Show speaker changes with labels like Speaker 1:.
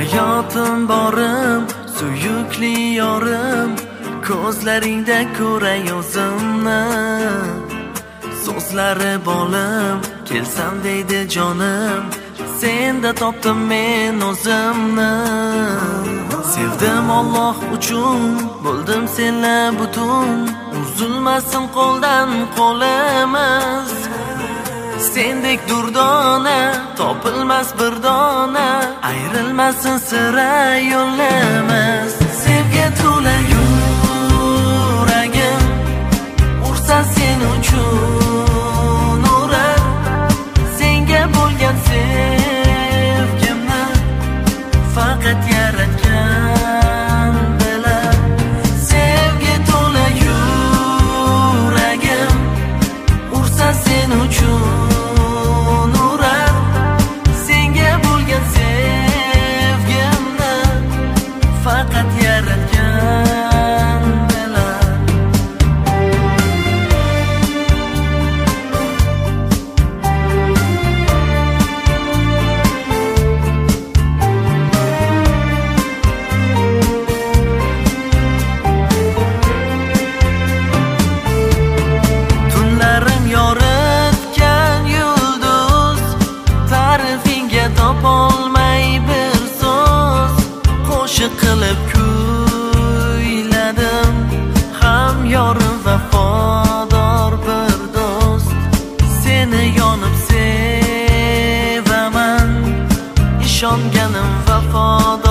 Speaker 1: Hayotim borim, suyukli yorim, ko'zlaringda ko'ray o'zimni. So'zlari bolim, kelsam deydi jonim, senda topdim men o'zimni. Sevdim Alloh uchun, bo'ldim senla butun, uzilmasin qo'ldan qo'limiz. Sendek durdona, topilmas bir dona, ayrilmasin sira yo'limiz. Sevga to'la yuragim, ursa sen uchun urar, senga bo'lgan sevgimni faqat yaratgan bilar. Sevga to'la yuragim, ursa sen uchun topolmay bir so'z qo'shiq qilib kuyladim. Ham yorim vafodor bir do'st, seni yonib sevaman, ishonganim vafodor.